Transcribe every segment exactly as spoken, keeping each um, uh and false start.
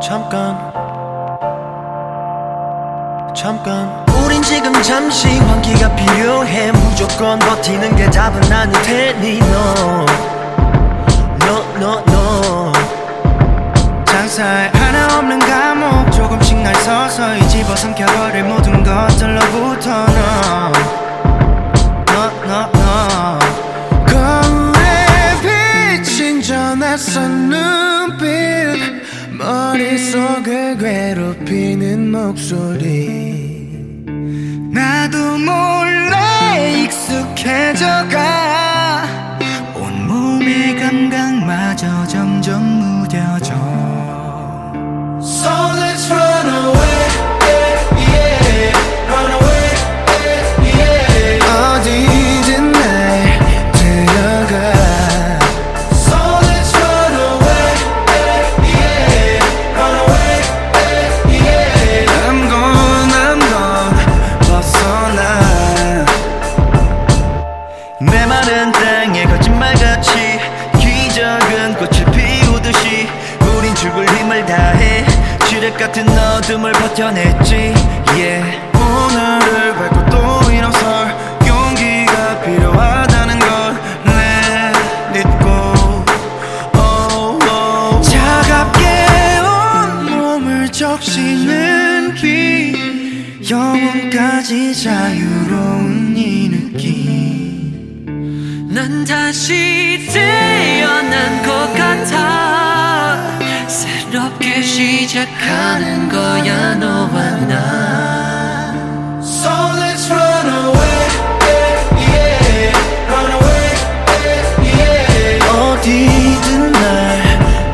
잠깐 잠깐 우린 지금 잠시 환기가 필요해. 무조건 버티는 게 답은 아닐 테니 no No no no 장사에 하나 없는 감옥 조금씩 날 서서히 집어삼켜버릴 모든 것들로부터 너 No no no 거울에 비친 저 낯선 눈빛 머릿속을 괴롭히는 목소리 나도 몰래 익숙해져가 온몸의 감각마저 점점 무뎌져 So let's run away yeah, yeah. Run away yeah, yeah. 어디든 날 데려가 So let's run away yeah, yeah. Run away yeah, yeah. I'm gone I'm gone 벗어나 메마른 땅에 거짓말같이 기적은 꽃을 피우듯이 우린 죽을 힘을 다해 지뢰 같은 어둠을 버텨냈지 yeah. 오늘을 밟고 또 일어설 용기가 필요하다는 걸 Let it go oh, oh. 차갑게 온몸을 적시는 비 영혼까지 자유로운 이 느낌 난 다시 태어난 것 같아 새롭게 시작하는 거야 너와 나 So let's run away yeah, yeah. Run away yeah, yeah. 어디든 날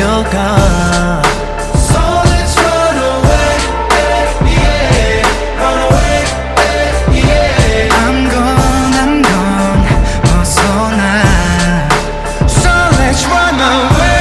데려가 So let's run away yeah, yeah. Run away yeah. I'm gone I'm gone 벗어나 So let's run away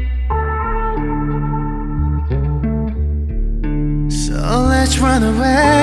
So let's run away